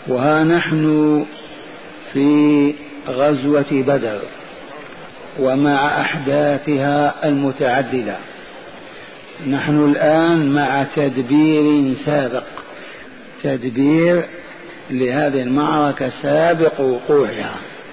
وها نحن في غزوة بدر ومع أحداثها المتعددة. نحن الآن مع تدبير سابق، تدبير لهذه المعركة سابق وقوعها.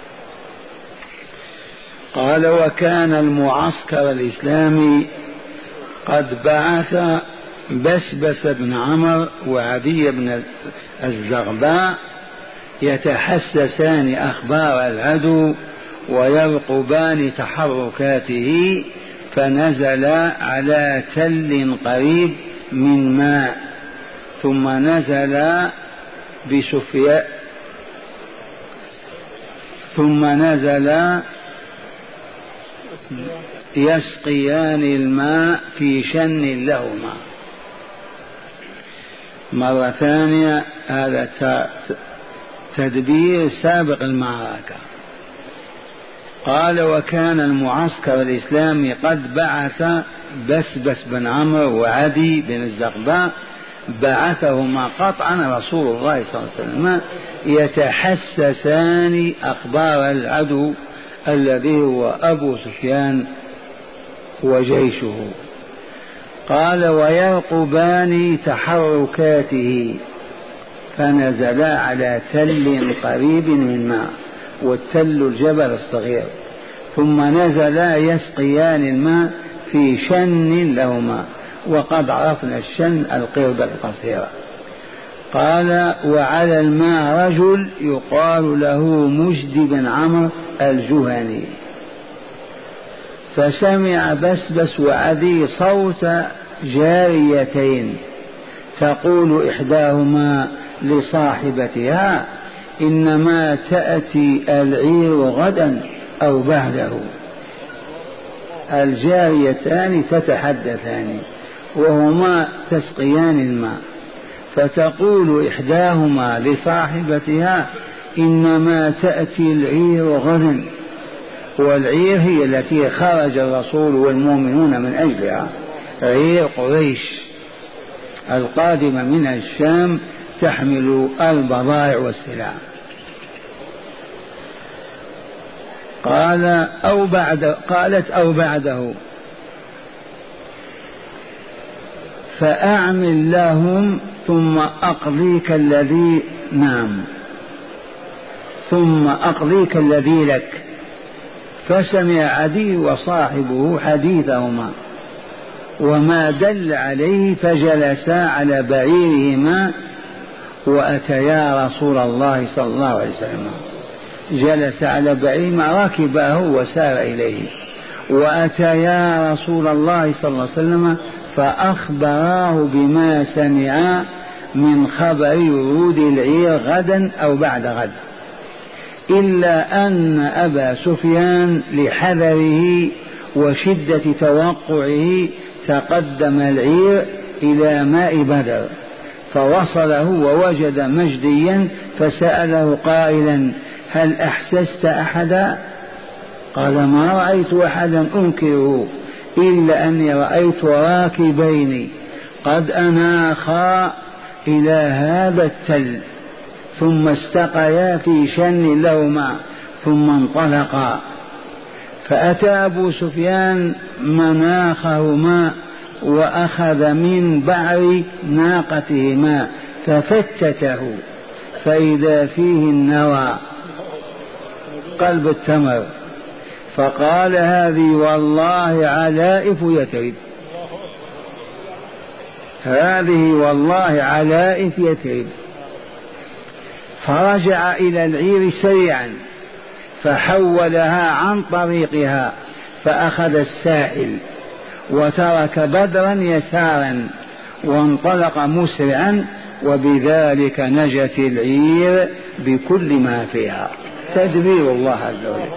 قال: وكان المعسكر الإسلامي قد بعث بسبس بن عمرو وعدي بن الزغباء يتحسسان أخبار العدو ويرقبان تحركاته، فنزل على تل قريب من ماء، ثم نزل بسفيان، ثم نزل يسقيان الماء في شن لهما. مرة ثانية، هذا تدبير سابق المعركة. قال: وكان المعسكر الإسلامي قد بعث بسبس بن عمرو وعدي بن الزغباء، بعثهما قطعا رسول الله صلى الله عليه وسلم يتحسسان أخبار العدو الذي هو أبو سفيان وجيشه. قال: ويرقبان تحركاته، فنزلا على تل قريب من ماء، والتل الجبل الصغير، ثم نزلا يسقيان الماء في شن لهما، وقد عرفنا الشن القربة القصيرة. قال: وعلى الماء رجل يقال له مجد بن عمرو الجهني، فسمع بسبس وعدي صوت جاريتين تقول إحداهما لصاحبتها: إنما تأتي العير غدا أو بعده. الجاريتان تتحدثان وهما تسقيان الماء، فتقول إحداهما لصاحبتها: إنما تأتي العير غدا. والعير هي التي خرج الرسول والمؤمنون من أجلها، عير قريش القادمة من الشام تحمل البضائع والسلع. قالت أو بعده، فأعمل لهم ثم أقضيك الذي لك. فسمع عدي وصاحبه حديثهما وما دل عليه، فجلسا على بعيرهما وأتيا رسول الله صلى الله عليه وسلم. جلس على بعيرهما، ركبه وسار إليه، وأتيا رسول الله صلى الله عليه وسلم فأخبراه بما سمع من خبر ورود العير غدا أو بعد غد، إلا أن أبا سفيان لحذره وشدة توقعه تقدم العير إلى ماء بدر، فوصله ووجد مجديا، فسأله قائلا: هل أحسست أحدا؟ قال: ما رأيت أحدا أنكره، إلا أني رأيت راكبين قد أناخا إلى هذا التل، ثم استقيا في شن لهما، ثم انطلقا. فأتى أبو سفيان مناخهما وأخذ من بعر ناقتهما ففتته، فإذا فيه النوى قلب التمر، فقال: هذه والله علائف يثرب، هذه والله علائف يثرب. فرجع إلى العير سريعا فحولها عن طريقها، فأخذ الساحل وترك بدرا يسارا وانطلق مسرعا، وبذلك نجت العير بكل ما فيها. تدبير الله عز وجل.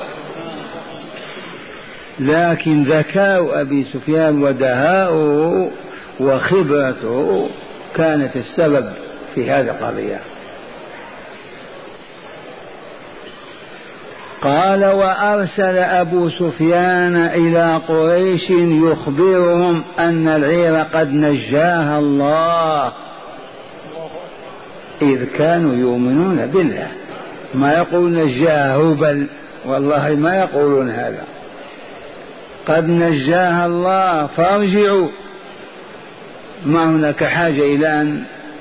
لكن ذكاء أبي سفيان ودهاؤه وخبرته كانت السبب في هذه القضية. قال: وأرسل أبو سفيان إلى قريش يخبرهم أن العير قد نجاها الله، إذ كانوا يؤمنون بالله. ما يقولون نجاها هبل، والله ما يقولون هذا. قد نجاها الله فارجعوا، ما هناك حاجة إلى أن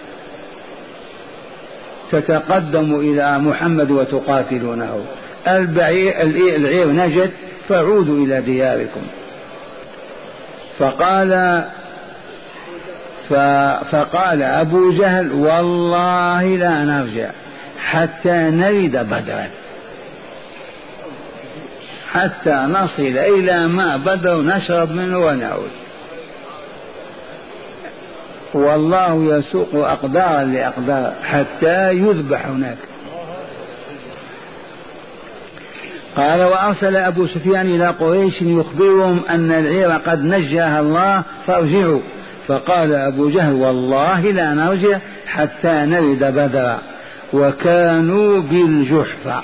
تتقدموا إلى محمد وتقاتلونه. العير نجت فعودوا إلى دياركم. فقال أبو جهل والله لا نرجع حتى نرد بدرا، حتى نصل إلى ماء بدر نشرب منه ونعود. والله يسوق أقدارا لأقدار حتى يذبح هناك. قال وأرسل أبو سفيان إلى قريش يخبرهم أن العير قد نجاها الله فارجعوا. فقال أبو جهل والله لا نرجع حتى نرد بدرا. وكانوا بالجحفة.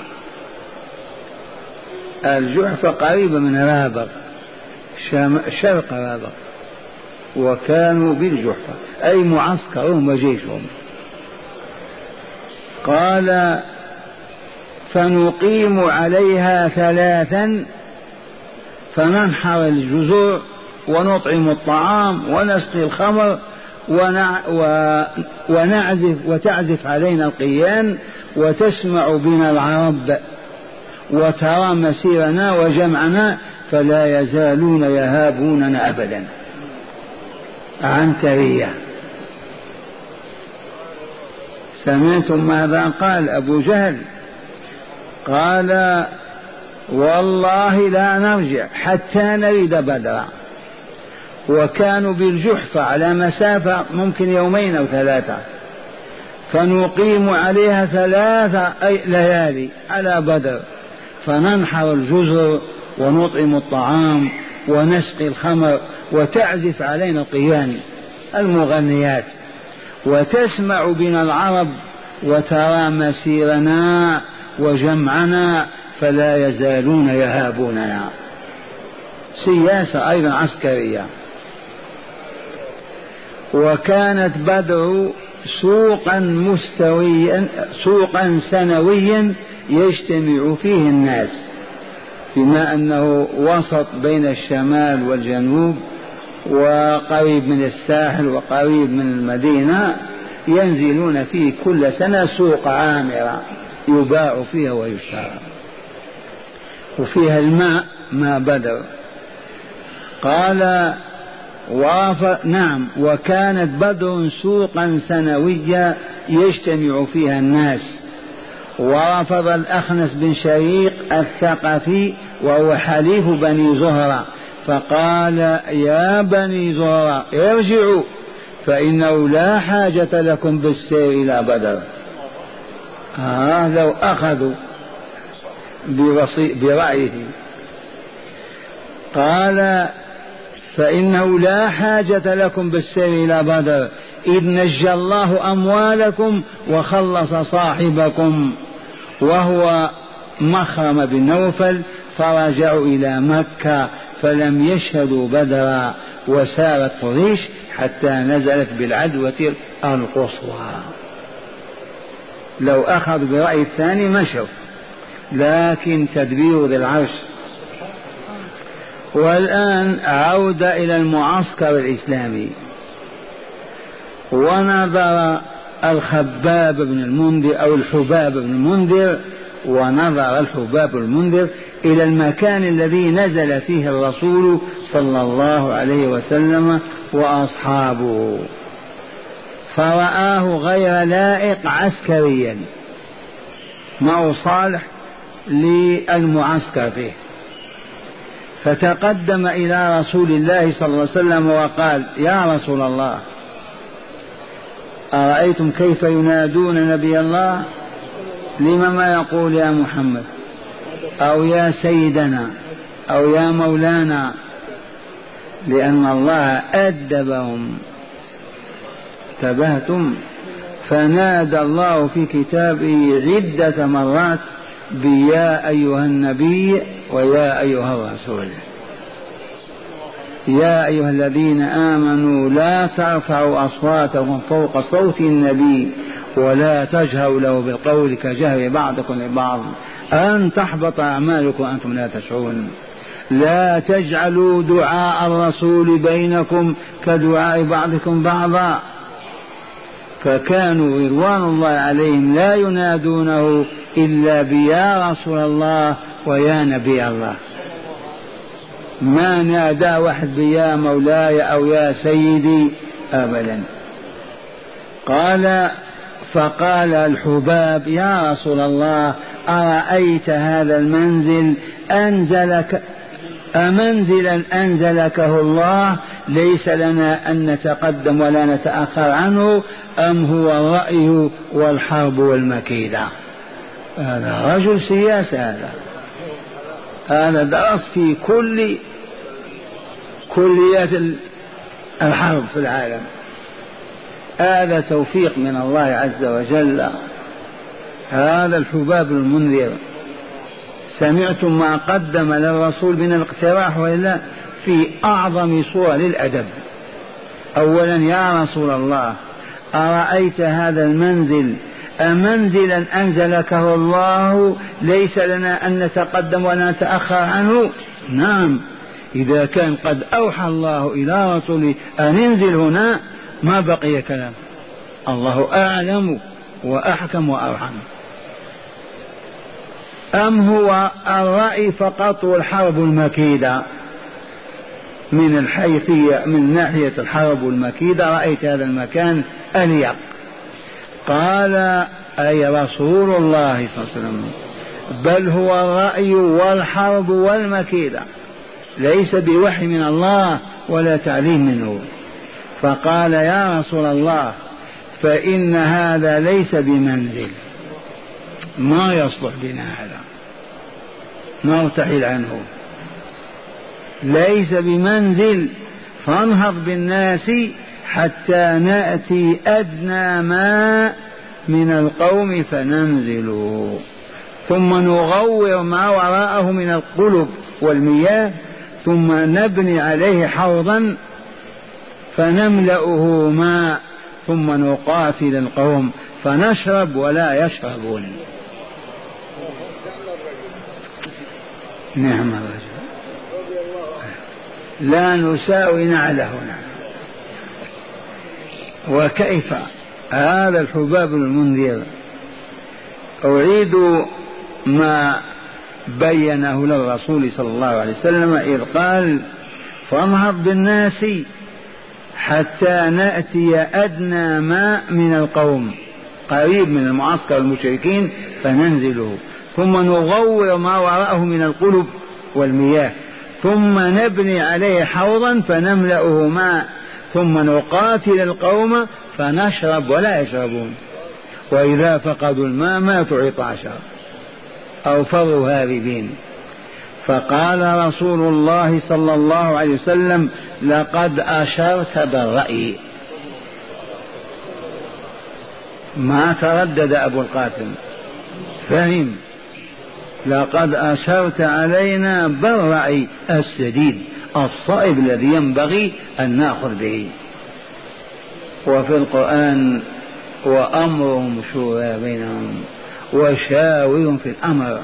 الجحفة قريبة من رابغ، شرق رابغ. وكانوا بالجحفة أي معسكرهم وجيشهم. قال فنقيم عليها 3 فننحر الجزور ونطعم الطعام ونسقي الخمر وتعزف علينا القيان وتسمع بنا العرب وترى مسيرنا وجمعنا فلا يزالون يهابوننا أبدا. عنترية. سمعتم ماذا قال أبو جهل؟ قال والله لا نرجع حتى نرد بدرا. وكانوا بالجحفة على مسافة ممكن 2 أو 3. فنقيم عليها 3 ليالي على بدر، فننحر الجزر ونطعم الطعام ونسقي الخمر وتعزف علينا القيان المغنيات وتسمع بنا العرب وترى مسيرنا وجمعنا فلا يزالون يهابوننا. سياسة أيضا عسكرية. وكانت بدر سوقا سنويا يجتمع فيه الناس، بما أنه وسط بين الشمال والجنوب وقريب من الساحل وقريب من المدينة، ينزلون فيه كل سنة سوق عامرة يباع فيها ويشترى، وفيها الماء ما بدر. قال نعم. وكانت بدر سوقا سنويا يجتمع فيها الناس. ورفض الأخنس بن شريق الثقفي وهو حليف بني زهرة، فقال يا بني زهرة ارجعوا فإنه لا حاجة لكم بالسير إلى بدر. لو أخذوا برأيه. قال فإنه لا حاجة لكم بالسير إلى بدر إذ نجى الله أموالكم وخلص صاحبكم وهو مخرم بن نوفل، فرجعوا إلى مكة فلم يشهدوا بدرا. وسارت قريش حتى نزلت بالعدوة القصوى. لو أخذ برأي الثاني مشوا، لكن تدبير ذي العرش. والآن عودة إلى المعسكر الإسلامي. ونظر الخباب بن المنذر أو الحباب بن المنذر، ونظر الحباب بن المنذر إلى المكان الذي نزل فيه الرسول صلى الله عليه وسلم وأصحابه، فرآه غير لائق عسكريا، ما هو صالح للمعسكر فيه. فتقدم إلى رسول الله صلى الله عليه وسلم وقال يا رسول الله أرأيتم كيف ينادون نبي الله؟ لما ما يقول يا محمد أو يا سيدنا أو يا مولانا؟ لأن الله أدبهم. انتبهتم؟ فنادى الله في كتابه عدة مرات بيا أيها النبي ويا أيها الرسول. يا أيها الذين آمنوا لا ترفعوا أصواتكم فوق صوت النبي ولا تجهروا له بالقول كجهر بعضكم لبعض أن تحبط أعمالكم وأنتم لا تشعرون. لا تجعلوا دعاء الرسول بينكم كدعاء بعضكم بعضا. فكانوا رضوان الله عليهم لا ينادونه إلا بيا رسول الله ويا نبي الله، ما نادى واحد بيا مولاي أو يا سيدي أبدا. فقال الحباب يا رسول الله أرأيت هذا المنزل أمنزلا أنزلكه الله ليس لنا أن نتقدم ولا نتأخر عنه، أم هو الرأي والحرب والمكيدة؟ هذا رجل سياسة، هذا درس في كل كليات الحرب في العالم. هذا توفيق من الله عز وجل. هذا الحباب المنذر. سمعتم ما قدم للرسول من الاقتراح وإلا في أعظم صور للأدب. أولا يا رسول الله أرأيت هذا المنزل أمنزلا أنزلكه الله ليس لنا أن نتقدم ولا نتأخر عنه؟ نعم، إذا كان قد أوحى الله إلى رسوله أن انزل هنا ما بقي كلام. الله أعلم وأحكم وأرحم. أم هو الرأي فقط والحرب المكيدة؟ من الحيثية من ناحية الحرب والمكيدة رأيت هذا المكان أليق. قال أي رسول الله صلى الله عليه وسلم بل هو الرأي والحرب والمكيدة، ليس بوحي من الله ولا تعليم منه. فقال يا رسول الله فإن هذا ليس بمنزل، ما يصلح بنا هذا، نرتحل عنه، ليس بمنزل، فانهض بالناس حتى نأتي أدنى ما من القوم فننزل، ثم نغور ما وراءه من القلب والمياه، ثم نبني عليه حوضا فنملأه ماء، ثم نقاتل القوم فنشرب ولا يشربون. نعم الرجل، لا نساوي نعله. وكيف هذا الحباب المنذر؟ أعيد ما بينه للرسول صلى الله عليه وسلم إذ قال فانهض بالناس حتى نأتي أدنى ماء من القوم، قريب من المعسكر المشركين، فننزله، ثم نغور ما وراءه من القلب والمياه، ثم نبني عليه حوضا فنملأه ماء، ثم نقاتل القوم فنشرب ولا يشربون، وإذا فقدوا الماء ماتوا عطاشا أو فروا هاربين. فقال رسول الله صلى الله عليه وسلم لقد أشرت بالرأي. ما تردد أبو القاسم، فهم، لقد أشرت علينا بالرأي السديد الصائب الذي ينبغي أن نأخذ به. وفي القرآن وأمرهم شورى بينهم وشاورهم في الأمر.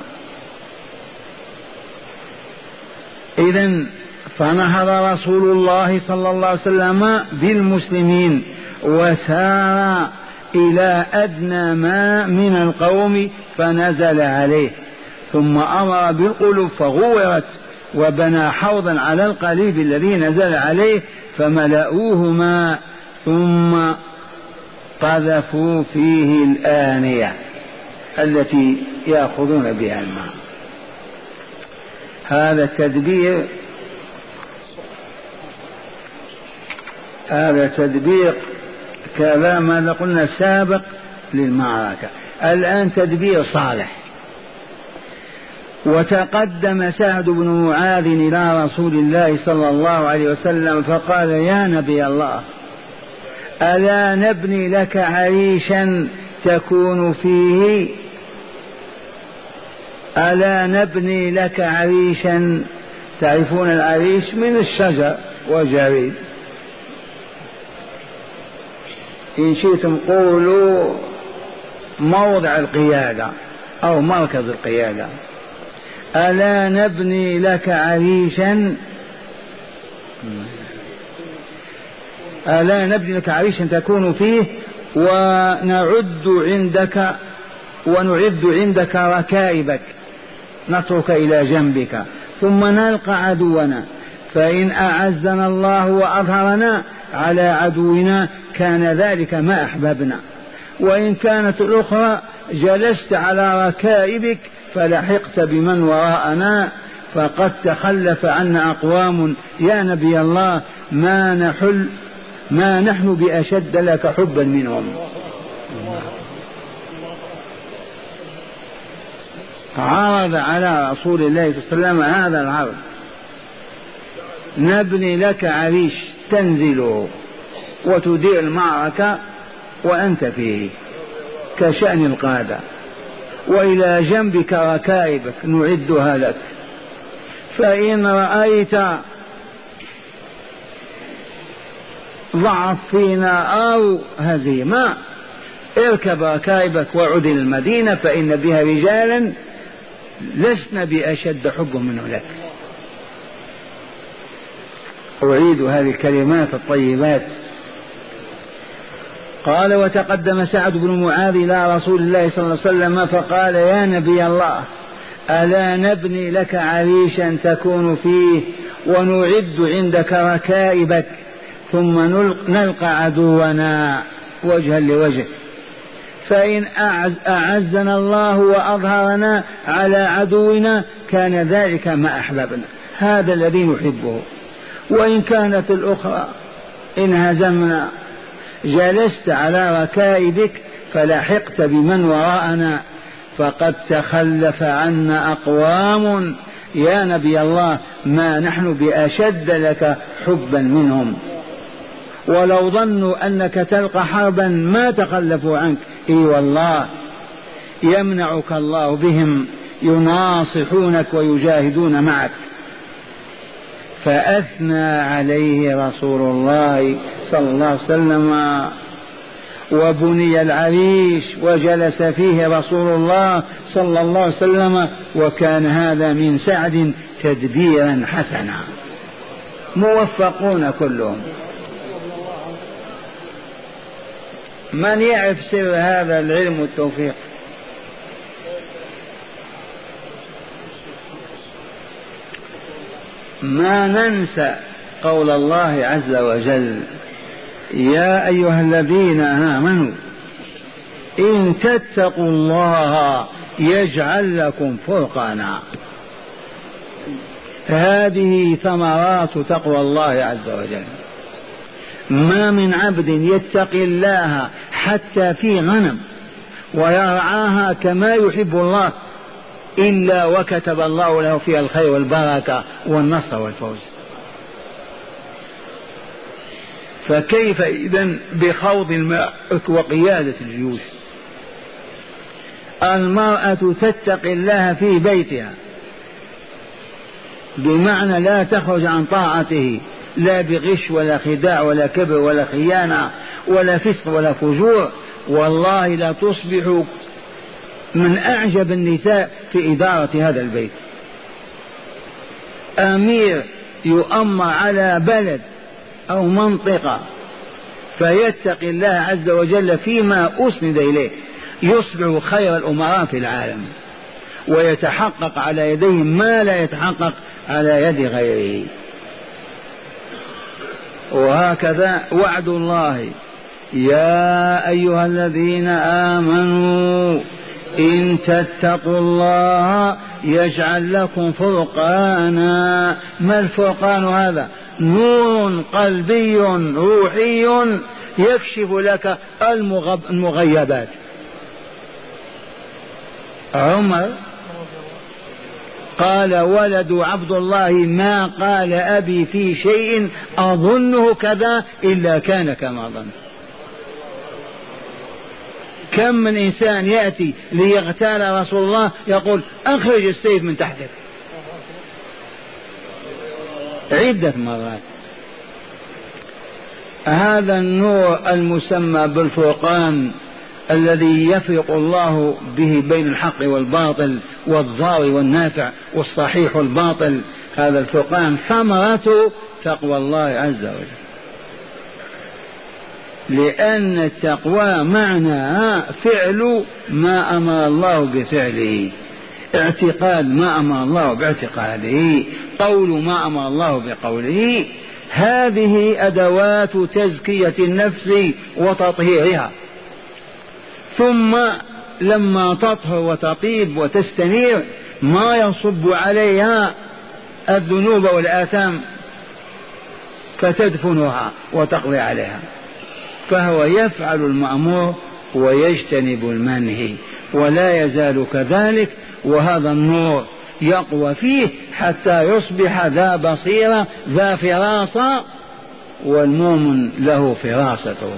إذن فنهض رسول الله صلى الله عليه وسلم بالمسلمين وسار إلى أدنى ما من القوم فنزل عليه، ثم أمر بالقلوب فغورت، وبنى حوضا على القليب الذي نزل عليه فملأوه ماء، ثم قذفوا فيه الآنية التي يأخذون بها الماء. هذا تدبير كذا ما قلنا سابق للمعركة، الآن تدبير صالح. وتقدم سعد بن معاذ إلى رسول الله صلى الله عليه وسلم فقال يا نبي الله ألا نبني لك عريشا تكون فيه؟ ألا نبني لك عريشا؟ تعرفون العريش من الشجر وجريد، إن شئتم قولوا موضع القيادة أو مركز القيادة. ألا نبني لك عريشا، ألا نبني لك عريشا تكون فيه ونعد عندك ركائبك، نترك إلى جنبك ثم نلقى عدونا، فإن أعزنا الله وأظهرنا على عدونا كان ذلك ما أحببنا، وإن كانت الأخرى جلست على ركائبك فلحقت بمن وراءنا، فقد تخلف عنا أقوام يا نبي الله ما نحن بأشد لك حبا منهم. عرض على رسول الله صلى الله عليه وسلم هذا العرض: نبني لك عريش تنزله وتدير المعركة وأنت فيه كشأن القادة، وإلى جنبك ركائبك نعدها لك، فإن رأيت ضعف فينا أو هزيمة اركب ركائبك وعد إلى المدينة، فإن بها رجالا لسنا بأشد حب منه لك. أعيد هذه الكلمات الطيبات. قال: وتقدم سعد بن معاذ إلى رسول الله صلى الله عليه وسلم فقال: يا نبي الله، ألا نبني لك عريشا تكون فيه ونعد عندك ركائبك ثم نلقى عدونا وجها لوجه، فإن أعزنا الله وأظهرنا على عدونا كان ذلك ما أحببنا، هذا الذي نحبه، وإن كانت الأخرى إن هزمنا جلست على ركائبك فلحقت بمن وراءنا، فقد تخلف عنا أقوام يا نبي الله ما نحن بأشد لك حبا منهم، ولو ظنوا أنك تلقى حربا ما تخلفوا عنك، إي والله يمنعك الله بهم، يناصحونك ويجاهدون معك. فأثنى عليه رسول الله صلى الله عليه وسلم، وبني العريش وجلس فيه رسول الله صلى الله عليه وسلم، وكان هذا من سعد تدبيرا حسنا. موفقون كلهم. من يعرف سر هذا العلم والتوفيق؟ ما ننسى قول الله عز وجل: يا أيها الذين آمنوا إن تتقوا الله يجعل لكم فرقانا. هذه ثمرات تقوى الله عز وجل. ما من عبد يتقي الله حتى في غنم ويرعاها كما يحب الله إلا وكتب الله له فيها الخير والبركة والنصر والفوز. فكيف إذن بخوض الماء وقيادة الجيوش؟ المرأة تتقي الله في بيتها، بمعنى لا تخرج عن طاعته، لا بغش ولا خداع ولا كبر ولا خيانة ولا فسق ولا فجور. والله لا تصبح من أعجب النساء في إدارة هذا البيت. أمير يؤمر على بلد أو منطقة فيتقي الله عز وجل فيما أسند إليه، يصبح خير الأمراء في العالم، ويتحقق على يديه ما لا يتحقق على يد غيره. وهكذا وعد الله: يا أيها الذين آمنوا إن تتقوا الله يجعل لكم فرقانا. ما الفرقان هذا؟ نور قلبي روحي يكشف لك المغيبات. عمر قال: ولد عبد الله ما قال أبي في شيء أظنه كذا إلا كان كما ظن. كم من إنسان يأتي ليغتال رسول الله يقول: أخرج السيف من تحتك، عدة مرات. هذا النور المسمى بالفرقان الذي يفرق الله به بين الحق والباطل والضار والنافع والصحيح والباطل، هذا الفرقان ثمرته تقوى الله عز وجل. لأن التقوى معناها فعل ما أمر الله بفعله، اعتقاد ما أمر الله باعتقاده، قول ما أمر الله بقوله. هذه أدوات تزكية النفس وتطهيرها. ثم لما تطهر وتطيب وتستنير ما يصب عليها الذنوب والآثام فتدفنها وتقضي عليها. فهو يفعل المأمور ويجتنب المنهي، ولا يزال كذلك. وهذا النور يقوى فيه حتى يصبح ذا بصيرة ذا فراسة، والمؤمن له فراسته.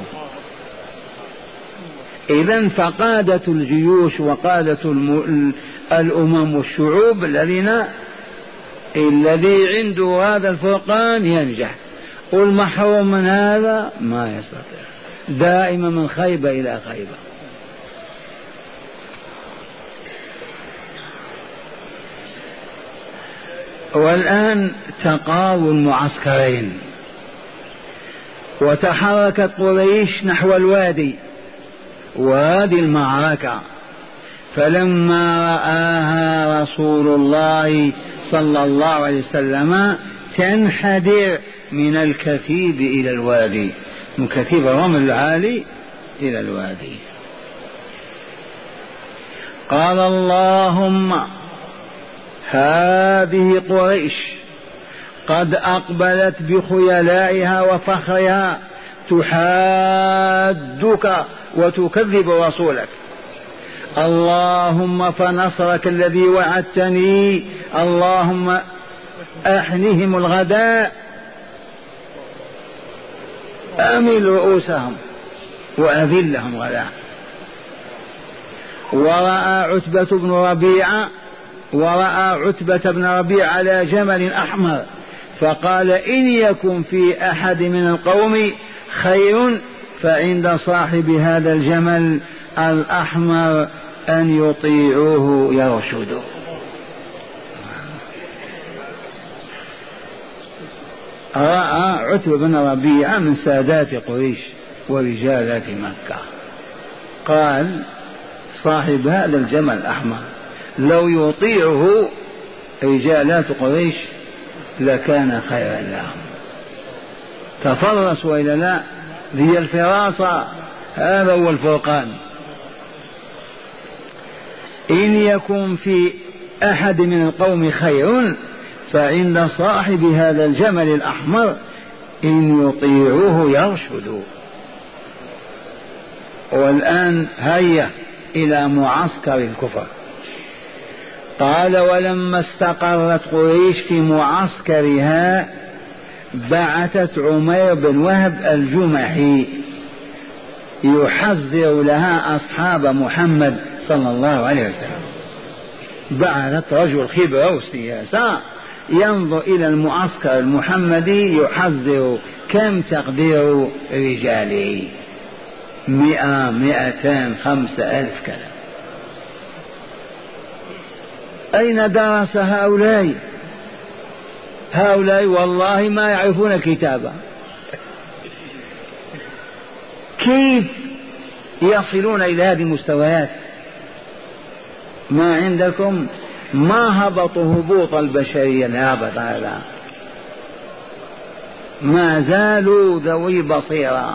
إذن فقادة الجيوش وقادة الأمم والشعوب الذي عنده هذا الفرقان ينجح، والمحروم من هذا ما يستطيع، دائما من خيبة إلى خيبة. والآن تقاوى المعسكرين، وتحركت قريش نحو الوادي، وادي المعركة. فلما رآها رسول الله صلى الله عليه وسلم تنحدر من الكثيب إلى الوادي، من كثيب الرمل العالي إلى الوادي، قال اللهم هذه قريش قد أقبلت بخيلائها وفخرها تحادك وتكذب رسولك، اللهم فنصرك الذي وعدتني، اللهم أحنهم الغداء، أمل رؤوسهم وأذلهم غداء. ورأى عتبة بن ربيعة على جمل أحمر، فقال إن يكن في أحد من القوم خير فعند صاحب هذا الجمل الأحمر أن يطيعوه يرشدوا. رأى عتبة بن ربيعة من سادات قريش ورجالات مكة، قال صاحب هذا الجمل الأحمر لو يطيعه رجالات قريش لكان خيرا لهم. تفرس وإلا لا؟ ذي الفراسة، هذا هو الفرقان. إن يكن في أحد من القوم خير فعند صاحب هذا الجمل الأحمر إن يطيعوه يرشدوا. والآن هيا إلى معسكر الكفر. قال ولما استقرت قريش في معسكرها بعثت عمير بن وهب الجمحي يحذر لها أصحاب محمد صلى الله عليه وسلم. بعثت رجل خبرة وسياسة ينظر إلى المعسكر المحمدي يحذر كم تقدير رجاله، 100 200 5,000 كذا. أين درس هؤلاء والله ما يعرفون الكتابة. كيف يصلون إلى هذه المستويات؟ ما عندكم ما هبطوا هبوط البشرية الهابط هذا، ما زالوا ذوي بصيرة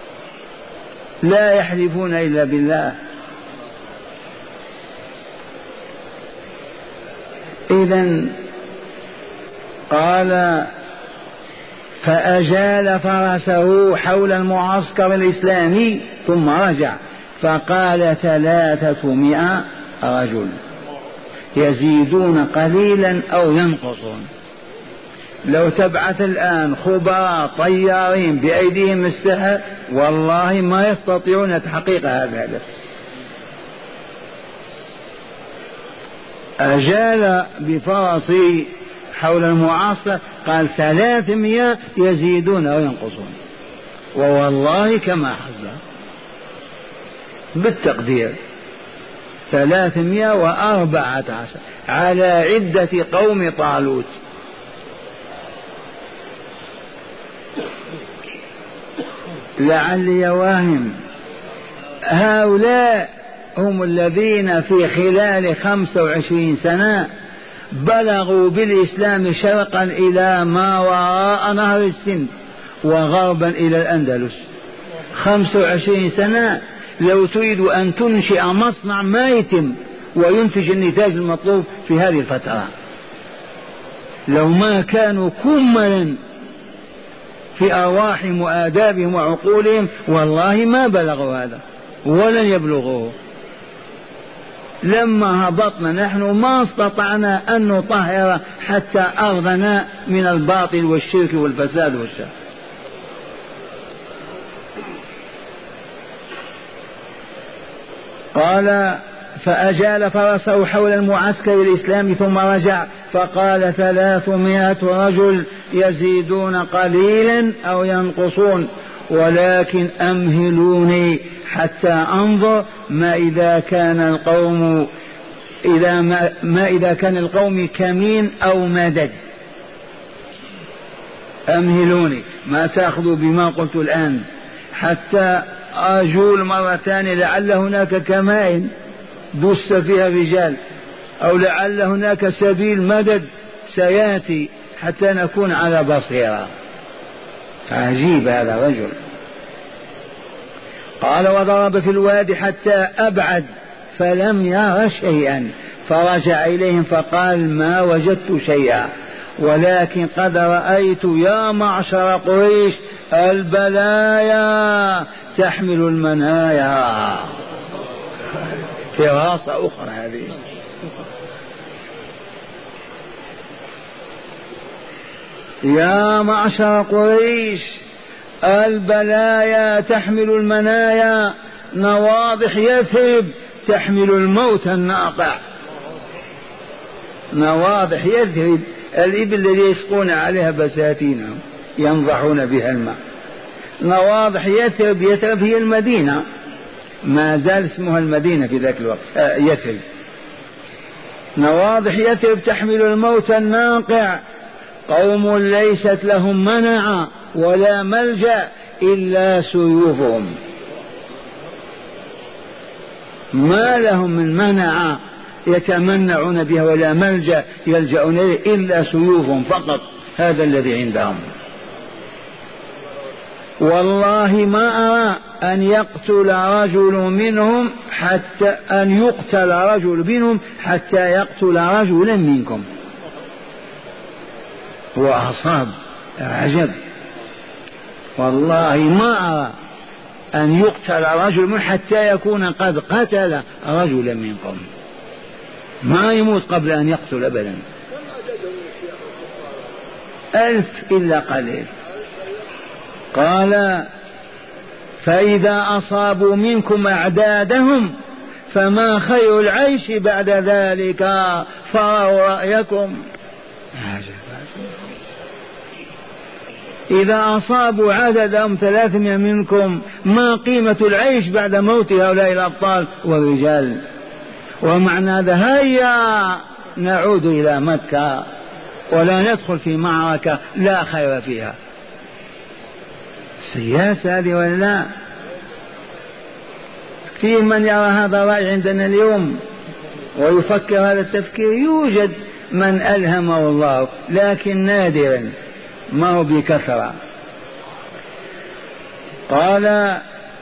لا يحلفون إلا بالله. إذن قال فأجال فرسه حول المعسكر الإسلامي ثم رجع فقال 300 رجل يزيدون قليلا أو ينقصون. لو تبعث الآن خبراء طيارين بأيديهم السحر والله ما يستطيعون تحقيق هذا الهدف. أجال بفرسه حول المعسكر قال 300 يزيدون أو ينقصون، ووالله كما حذر. بالتقدير 314 على عدة قوم طالوت. لعلي واهم هؤلاء هم الذين في خلال 25 سنة بلغوا بالإسلام شرقا إلى ما وراء نهر السند وغربا إلى الأندلس. 25 سنة لو تريد أن تنشئ مصنع ما يتم وينتج النتاج المطلوب في هذه الفترة. لو ما كانوا كملا في أرواحهم وآدابهم وعقولهم والله ما بلغوا هذا ولن يبلغوه. لما هبطنا نحن ما استطعنا أن نطهر حتى أرضنا من الباطل والشرك والفساد والشر. قال فأجال فرسه حول المعسكر الإسلامي ثم رجع فقال 300 رجل يزيدون قليلا أو ينقصون ولكن أمهلوني حتى أنظر ما إذا كان القوم كمين أو مدد. أمهلوني ما تأخذوا بما قلت الآن حتى أجول مرة ثانية لعل هناك كمائن دس فيها رجال أو لعل هناك سبيل مدد سيأتي حتى نكون على بصيرة. عجيب هذا الرجل. قال وضرب في الوادي حتى أبعد فلم ير شيئا فرجع إليهم فقال ما وجدت شيئا ولكن قد رأيت يا معشر قريش البلايا تحمل المنايا. فراسة أخرى هذه. يا معشر قريش البلايا تحمل المنايا نواضح يثرب تحمل الموت الناقع. نواضح يثرب الإبل الذي يسقون عليها بساتينهم ينضحون بها الماء. نواضح يثرب هي المدينة ما زال اسمها المدينة في ذاك الوقت يثرب. نواضح يثرب تحمل الموت الناقع قوم ليست لهم منع ولا ملجأ إلا سيوفهم. ما لهم من منع يتمنعون بها ولا ملجأ يلجأون إليه إلا سيوفهم فقط. هذا الذي عندهم. والله ما أرى أن يقتل رجل منهم حتى يقتل رجلا منكم. وأصاب عجب. والله ما أرى أن يقتل رجل من حتى يكون قد قتل رجلا منكم. ما يموت قبل أن يقتل أبدا. 1000 إلا قليل. قال فإذا أصابوا منكم أعدادهم فما خير العيش بعد ذلك فروا رأيكم. إذا أصابوا عددهم 300 منكم ما قيمة العيش بعد موت هؤلاء الأبطال والرجال. ومعنى هذا هيا نعود إلى مكة ولا ندخل في معركة لا خير فيها. سياسة هذه ولا لا؟ في من يرى هذا الرأي عندنا اليوم ويفكر هذا التفكير. يوجد من ألهمه الله لكن نادرا ما هو بكثرة. قال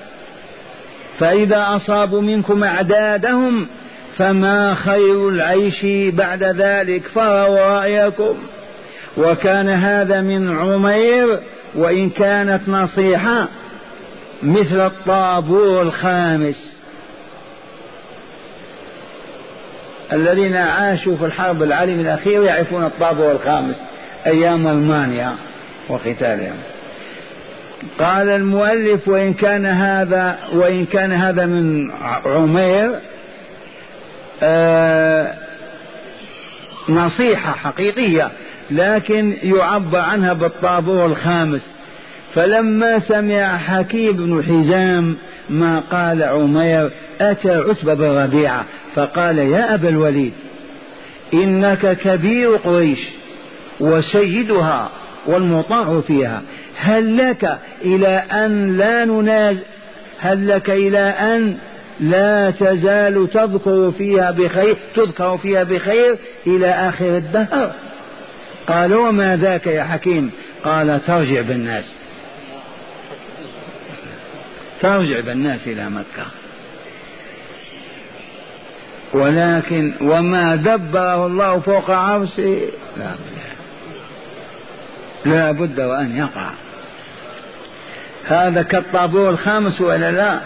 فإذا أصابوا منكم أعدادهم فما خير العيش بعد ذلك فروا رأيكم. وكان هذا من عمير وإن كانت نصيحة مثل الطابور الخامس. الذين عاشوا في الحرب العالمية الأخيرة يعرفون الطابور الخامس أيام ألمانيا وقتالهم. قال المؤلف وإن كان هذا من عمير نصيحة حقيقية لكن يعبر عنها بالطابور الخامس. فلما سمع حكيم بن حزام ما قال عمير أتى عتبة بن ربيعة فقال يا أبا الوليد إنك كبير قريش وسيدها والمطاع فيها، هل لك إلى أن لا تزال تذكر فيها بخير إلى آخر الدهر؟ قال وما ذاك يا حكيم؟ قال ترجع بالناس إلى مكة. ولكن وما دبره الله فوق عرشه لا بد وأن يقع. هذا كالطابور الخامس ولا لا؟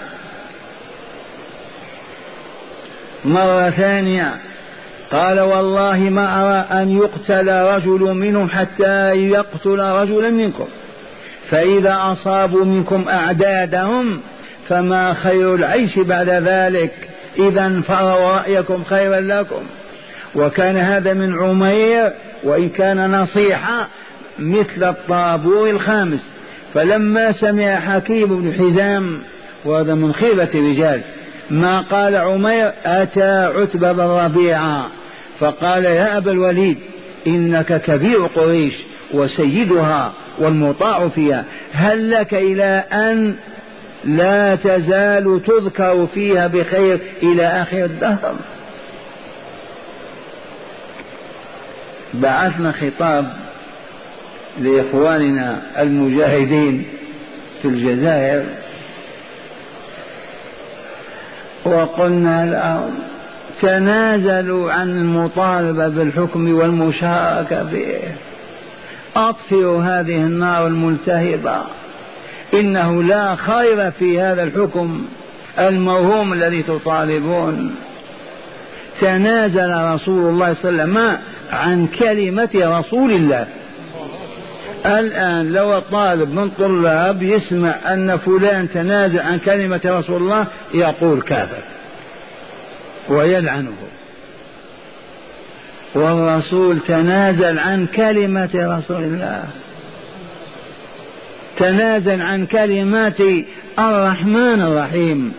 مرة ثانية قال والله ما أرى أن يقتل رجل منهم حتى يقتل رجلا منكم، فإذا أصابوا منكم أعدادهم فما خير العيش بعد ذلك، إذا فروا رأيكم خيرا لكم. وكان هذا من عمير وإن كان نصيحة مثل الطابور الخامس. فلما سمع حكيم بن حزام وهذا من خيبة الرجال ما قال عمير أتى عتبة بن ربيعة فقال يا أبا الوليد إنك كبير قريش وسيدها والمطاع فيها، هل لك إلى أن لا تزال تذكر فيها بخير إلى آخر الدهر؟ بعثنا خطاب لإخواننا المجاهدين في الجزائر وقلنا لهم تنازلوا عن المطالبة بالحكم والمشاركة فيه، أطفئوا هذه النار الملتهبة، إنه لا خير في هذا الحكم الموهوم الذي تطالبون. تنازل رسول الله صلى الله عليه وسلم عن كلمة رسول الله. الآن لو طالب من طلاب يسمع أن فلان تنازل عن كلمة رسول الله يقول كافر ويلعنه، والرسول تنازل عن كلمة رسول الله، تنازل عن كلمات الرحمن الرحيم،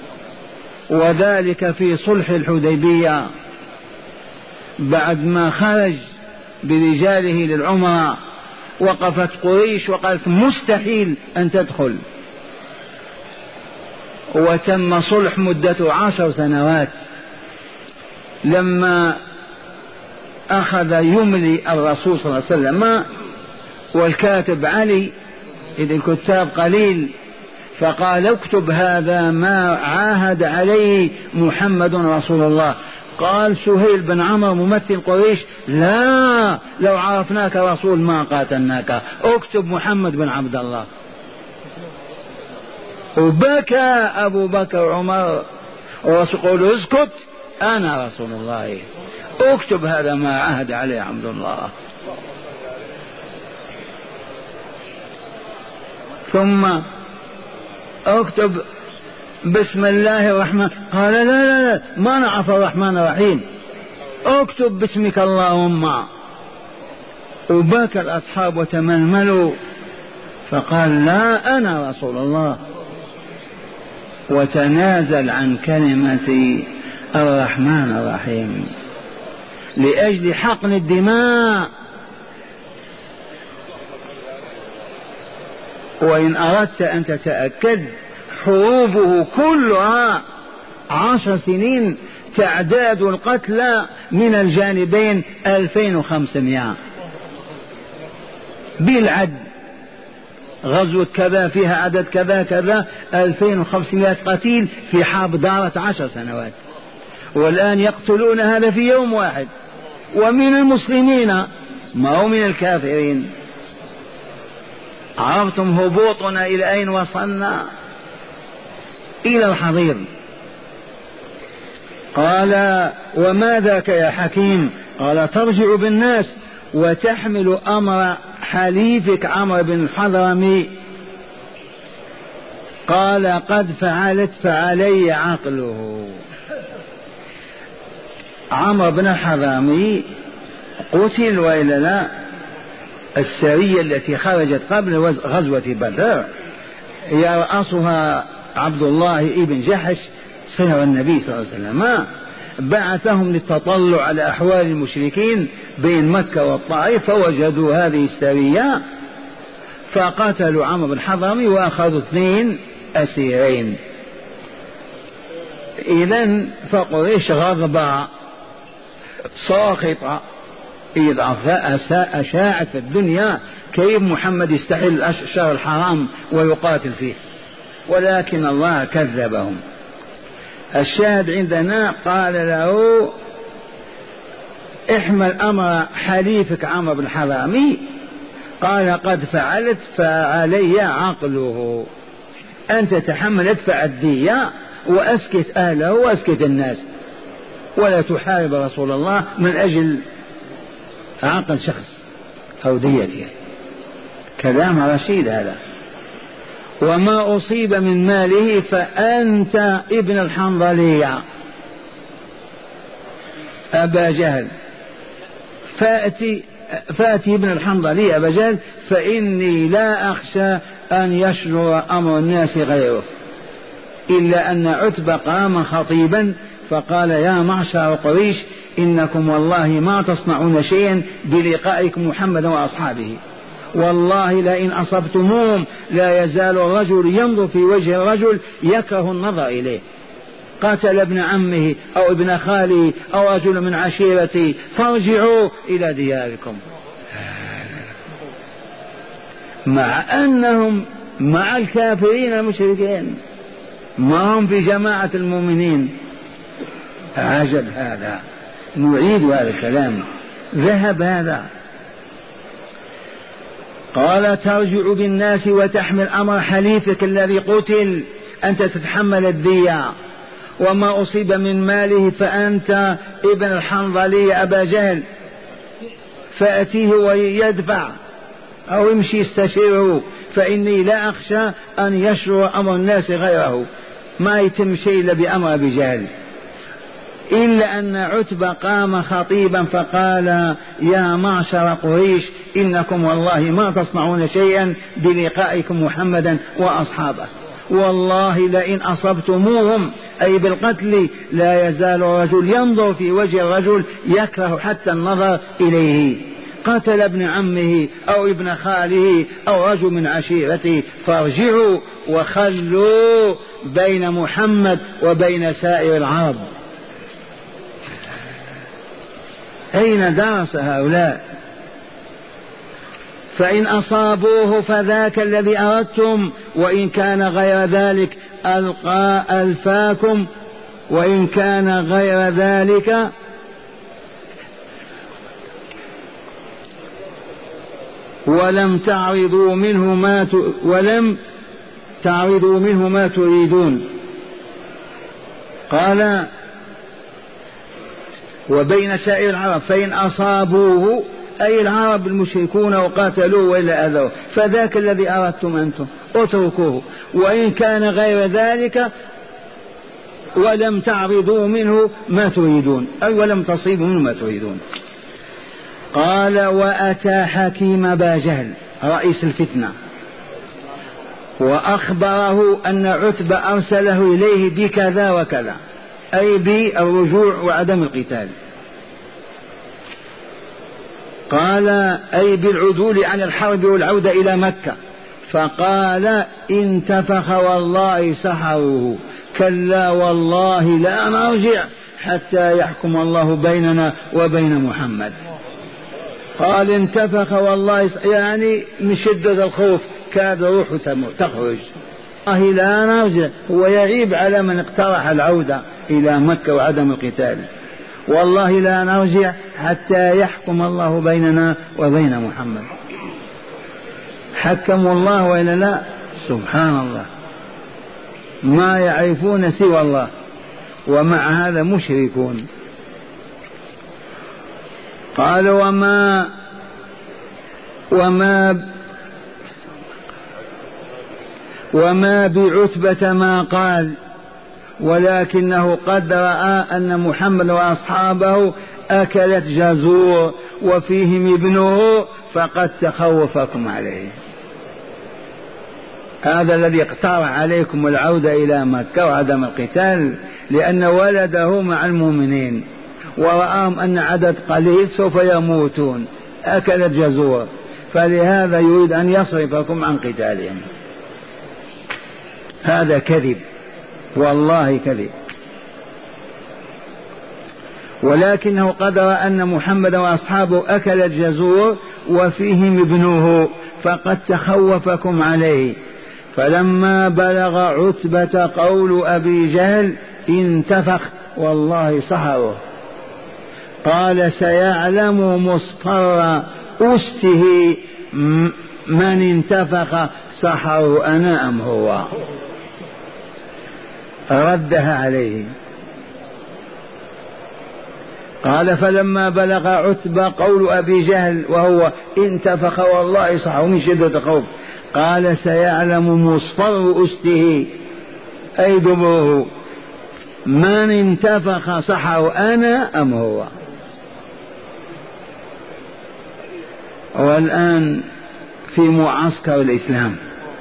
وذلك في صلح الحديبية بعد ما خرج برجاله للعمرة وقفت قريش وقالت مستحيل أن تدخل، وتم صلح مدة 10 سنوات. لما أخذ يملي الرسول صلى الله عليه وسلم والكاتب علي إذ الكتاب قليل فقال اكتب هذا ما عاهد عليه محمد رسول الله. قال سهيل بن عمرو ممثل قريش لا، لو عرفناك رسول ما قاتلناك، اكتب محمد بن عبد الله. وبكى أبو بكر وعمر والرسول قال اسكت أنا رسول الله، اكتب هذا ما عهد عليه عبد الله. ثم اكتب بسم الله الرحمن، قال لا لا لا ما نعرف الرحمن الرحيم، اكتب باسمك اللهم. وبكى الأصحاب وتململوا، فقال لا أنا رسول الله، وتنازل عن كلمة الرحمن الرحيم لأجل حقن الدماء. وإن أردت أن تتأكد حروبه كلها 10 سنين، تعداد القتلى من الجانبين 2500 بالعد، غزوة كذا فيها عدد كذا كذا، 2500 قتيل في حرب دارت 10 سنوات. والآن يقتلون هذا في يوم واحد، ومن المسلمين ما هو من الكافرين. عرفتم هبوطنا إلى أين وصلنا؟ إلى الحضيض. قال وما ذاك يا حكيم؟ قال ترجع بالناس وتحمل أمر حليفك عمرو بن الحضرمي. قال قد فعلت فعلي عقله. عمرو بن الحضرمي قتل وإلا لا؟ السرية التي خرجت قبل غزوة بدر يرأسها عبد الله ابن جحش سير النبي صلى الله عليه وسلم، ما بعثهم للتطلع على أحوال المشركين بين مكة والطائف، فوجدوا هذه السرية فقتلوا عمرو بن حضرمي وأخذوا 2 أسيرين. إذن فقريش غضبة ساخطة إذا أشاعت في الدنيا كيف محمد يستحل الشهر الحرام ويقاتل فيه، ولكن الله كذبهم. الشاهد عندنا قال له احمل أمر حليفك عمرو بن حضرمي، قال قد فعلت فعلي عقله، أنت تحمل ادفع الدية وأسكت أهله وأسكت الناس، ولا تحارب رسول الله من أجل عقل شخص أو ديته. كلام رشيد هذا. وما أصيب من ماله فأنت ابن الحنظلية أبا جهل، فأتي ابن الحنظلية أبا جهل، فإني لا أخشى أن يشرر أمر الناس غيره. إلا أن عتبة قام خطيبا فقال يا معشر قريش إنكم والله ما تصنعون شيئا بلقائكم محمد وأصحابه، والله لئن أصبتموهم لا يزال الرجل ينظر في وجه الرجل يكره النظر إليه، قتل ابن عمه أو ابن خاله أو رجل من عشيرته فارجعوا إلى دياركم. مع أنهم مع الكافرين المشركين، ما هم في جماعة المؤمنين. عجب هذا، نعيد هذا الكلام، ذهب هذا. قال ترجع بالناس وتحمل أمر حليفك الذي قتل، أنت تتحمل الدية. وما أصيب من ماله فأنت ابن الحنظلية أبا جهل، فأتيه ويدفع أو يمشي يستشيره، فإني لا أخشى أن يشرع أمر الناس غيره، ما يتم شيء إلا بأمر أبي جهل. إلا أن عتبة قام خطيبا فقال يا معشر قريش إنكم والله ما تصنعون شيئا بلقائكم محمدا وأصحابه، والله لئن أصبتموهم أي بالقتل لا يزال الرجل ينظر في وجه الرجل يكره حتى النظر إليه، قتل ابن عمه أو ابن خاله أو رجل من عشيرته، فارجعوا وخلوا بين محمد وبين سائر العرب. أين درس هؤلاء؟ فإن أصابوه فذاك الذي أردتم، وإن كان غير ذلك ألفاكم، وإن كان غير ذلك ولم تعرضوا منه ما تريدون. قال وبين سائر العرب، فإن أصابوه أي العرب المشركون وقاتلوه وإلا أذوه فذاك الذي أردتم أنتم اتركوه، وإن كان غير ذلك ولم تعرضوا منه ما تريدون أي ولم تصيبوا منه ما تريدون. قال وأتى حكيم أبا جهل رئيس الفتنة وأخبره أن عتبة أرسله إليه بكذا وكذا، أي بالرجوع وعدم القتال. قال أي بالعدول عن الحرب والعودة إلى مكة. فقال انتفخ والله سحروه، كلا والله لا نرجع حتى يحكم الله بيننا وبين محمد. قال انتفخ والله يعني من شدة الخوف كاد روحه تخرج، لا نرجع، هو يعيب على من اقترح العودة إلى مكة وعدم القتال. والله لا نرجع حتى يحكم الله بيننا وبين محمد. حكموا الله وإلا لا؟ سبحان الله، ما يعرفون سوى الله، ومع هذا مشركون. قال وما بعتبة ما قال، ولكنه قد رأى أن محمد وأصحابه أكلت جزور وفيهم ابنه فقد تخوفكم عليه. هذا الذي اقترح عليكم العودة إلى مكة وعدم القتال لأن ولده مع المؤمنين ورآهم أن عدد قليل سوف يموتون، أكل الجزور، فلهذا يريد أن يصرفكم عن قتالهم. هذا كذب، والله كذب. ولكنه قدر أن محمد وأصحابه أكل الجزور وفيهم ابنه فقد تخوفكم عليه. فلما بلغ عتبة قول أبي جهل انتفخ، والله سحره، قال سيعلم مصفر أسته من انتفخ سحره أنا أم هو. ردها عليه. قال فلما بلغ عتبة قول أبي جهل وهو انتفخ والله سحره من شدة خوف، قال سيعلم مصفر أسته أي دبره من انتفخ سحره أنا أم هو. والآن في معسكر الإسلام،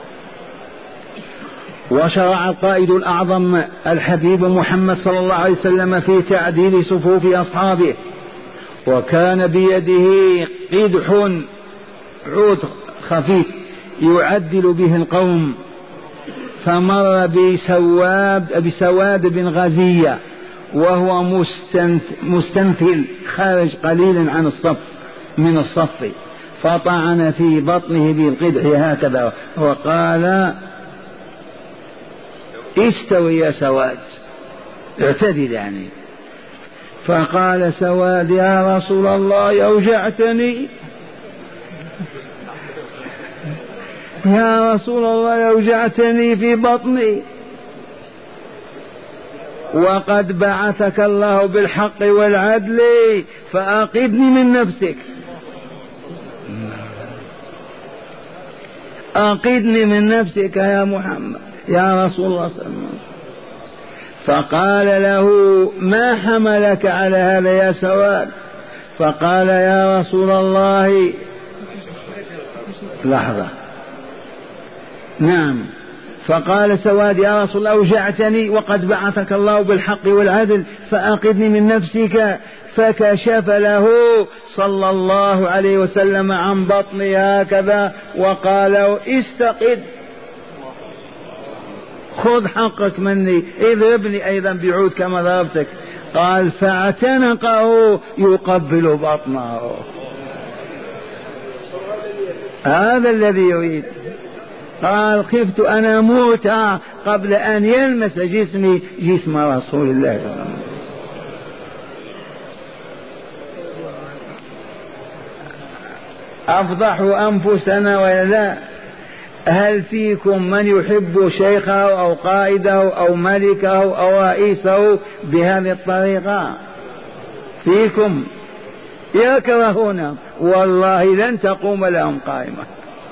وشرع القائد الأعظم الحبيب محمد صلى الله عليه وسلم في تعديل صفوف أصحابه، وكان بيده قدح عود خفيف يعدل به القوم، فمر بسواد بن غزية وهو مستنثل خارج قليلا عن الصف من الصف، فطعن في بطنه بالقدح هكذا وقال استوي يا سواد، اعتدل يعني. فقال سواد يا رسول الله أوجعتني، يا رسول الله أوجعتني في بطني، وقد بعثك الله بالحق والعدل فأقدني من نفسك، أقدني من نفسك يا محمد يا رسول الله صلى الله عليه وسلم. فقال له ما حملك على هذا يا سواد؟ فقال يا رسول الله لحظة، نعم. فقال سواد يا رسول الله أوجعتني وقد بعثك الله بالحق والعدل فأقدني من نفسك. فكشف له صلى الله عليه وسلم عن بطني هكذا وقال استقد، خذ حقك مني، اضربني أيضا بعود كما ضربتك. قال فاعتنقه يقبل بطنه. هذا الذي يريد. قال خفت أن أموت قبل أن يلمس جسمي جسم رسول الله. أفضحوا أنفسنا ولا لا؟ هل فيكم من يحب شيخه أو قائده أو ملكه أو رئيسه بهذه الطريقة؟ فيكم يكرهون، والله لن تقوم لهم قائمة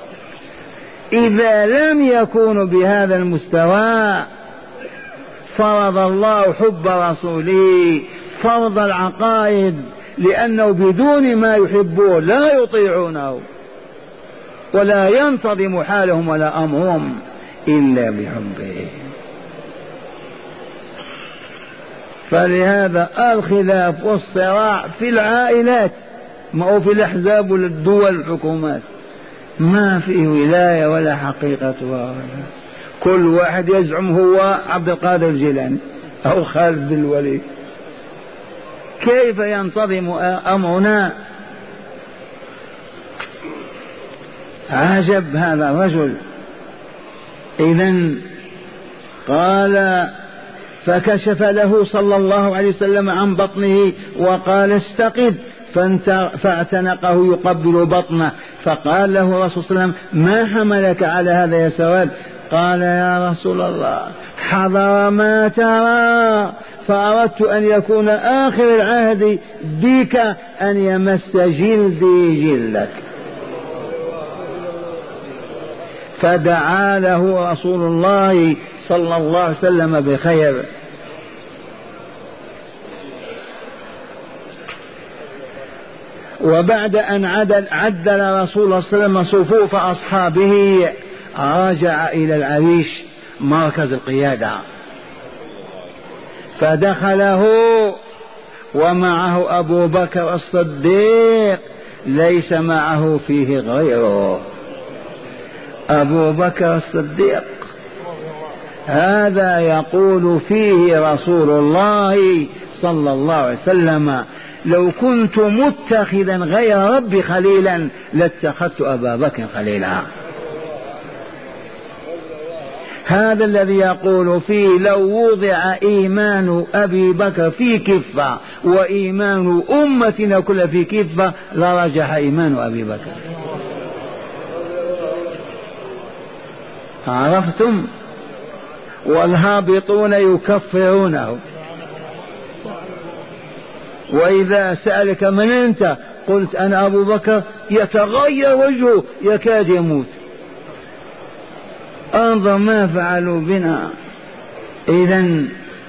إذا لم يكونوا بهذا المستوى. فرض الله حب رسوله فرض العقائد، لأنه بدون ما يحبون لا يطيعونه ولا ينتظم حالهم ولا أمرهم إلا بحبه. فلهذا الخلاف والصراع في العائلات، ما هو في الأحزاب ولا الدول والحكومات، ما فيه ولاية ولا حقيقة ولا. كل واحد يزعم هو عبد القادر الجيلاني أو خالد بن الوليد. كيف ينتظم أمرنا؟ عجب هذا الرجل. إذن قال فكشف له صلى الله عليه وسلم عن بطنه وقال استقد، فاعتنقه يقبل بطنه. فقال له الرسول صلى الله عليه وسلم ما حملك على هذا يا سواد؟ قال يا رسول الله حضر ما ترى، فأردت أن يكون آخر العهد بك أن يمس جلدي جلدك. فدعا له رسول الله صلى الله عليه وسلم بخير. وبعد أن عدل رسول الله صلى الله عليه وسلم صفوف أصحابه رجع إلى العريش مركز القيادة، فدخله ومعه أبو بكر الصديق ليس معه فيه غيره. أبو بكر الصديق هذا يقول فيه رسول الله صلى الله عليه وسلم: لو كنت متخذا غير ربي خليلا لاتخذت أبا بكر خليلا. هذا الذي يقول فيه: لو وضع إيمان أبي بكر في كفة وإيمان أمتنا كلها في كفة لرجح إيمان أبي بكر. عرفتم؟ والهابطون يكفرونه، وإذا سألك من أنت قلت أنا أبو بكر يتغير وجهه يكاد يموت. انظر ما فعلوا بنا. إذن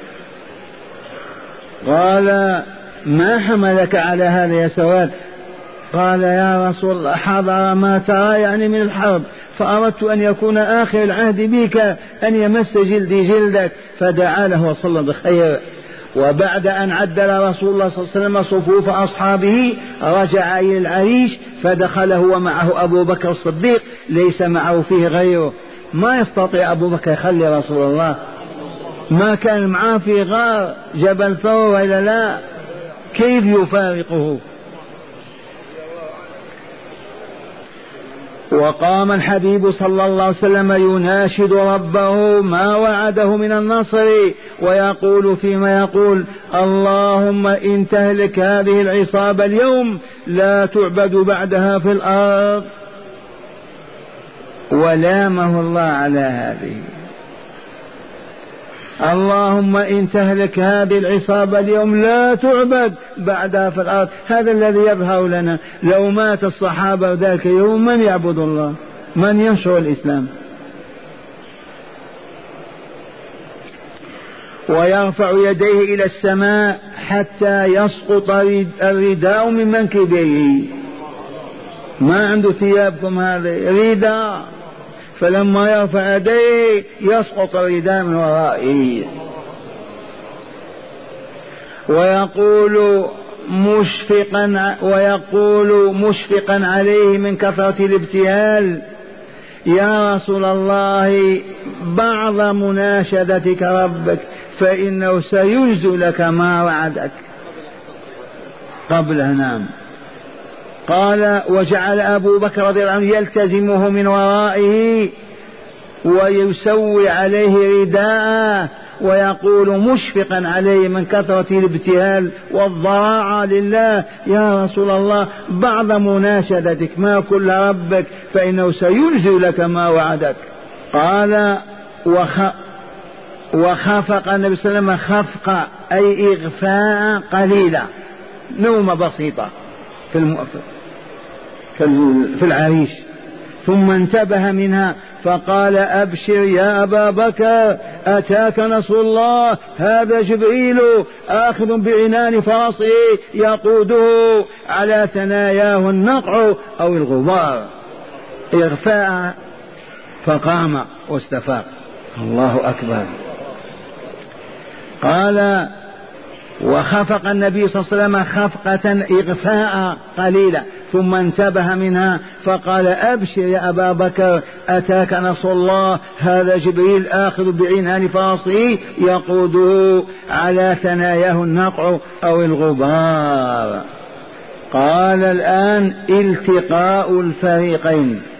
قال: ما حملك على هذا يا سواد؟ قال: يا رسول الله حضر ما ترى يعني من الحرب، فأردت أن يكون آخر العهد بك أن يمس جلدي جلدك. فدعا له وصلى بخير. وبعد أن عدل رسول الله صلى الله عليه وسلم صفوف أصحابه رجع إلى العريش فدخله ومعه أبو بكر الصديق ليس معه فيه غيره. ما يستطيع أبو بكر يخلي رسول الله، ما كان معه في غار جبل ثور وإلا لا، كيف يفارقه؟ وقام الحبيب صلى الله عليه وسلم يناشد ربه ما وعده من النصر، ويقول فيما يقول: اللهم إن تهلك هذه العصابة اليوم لا تعبد بعدها في الأرض. ولامه الله على هذه: اللهم إن تهلك هذه العصابة اليوم لا تعبد بعدها في الأرض. هذا الذي يظهر لنا. لو مات الصحابة ذلك يوم من يعبد الله؟ من ينشر الإسلام؟ ويرفع يديه إلى السماء حتى يسقط الرداء من منكبيه. ما عنده ثيابكم هذه رداء، فلما يرفع يديه يسقط الرداء من ورائه. ويقول مشفقا عليه من كثرة الابتهال: يا رسول الله بعض مناشدتك ربك فإنه سيجزي لك ما وعدك. قبل نام. قال: وجعل أبو بكر رضي الله عنه يلتزمه من ورائه ويسوي عليه رداءه ويقول مشفقا عليه من كثرة الابتهال والضراعة لله: يا رسول الله بعض مناشدتك ما كل ربك فإنه سينزل لك ما وعدك. قال: وخفق النبي صلى الله عليه وسلم خفق أي إغفاء قليلة، نومة بسيطة في العريش، ثم انتبه منها فقال: أبشر يا أبا بكر أتاك نصر الله، هذا جبريل آخذ بعنان فرسه يقوده على ثناياه النقع أو الغبار. إغفاء. فقام واستفاق. الله أكبر. قال: وخفق النبي صلى الله عليه وسلم خفقة إغفاء قليلة، ثم انتبه منها فقال: أبشر يا أبا بكر أتاك نصر الله، هذا جبريل آخذ بعنان فرسه يقوده على ثناياه النقع أو الغبار. قال: الآن التقاء الفريقين.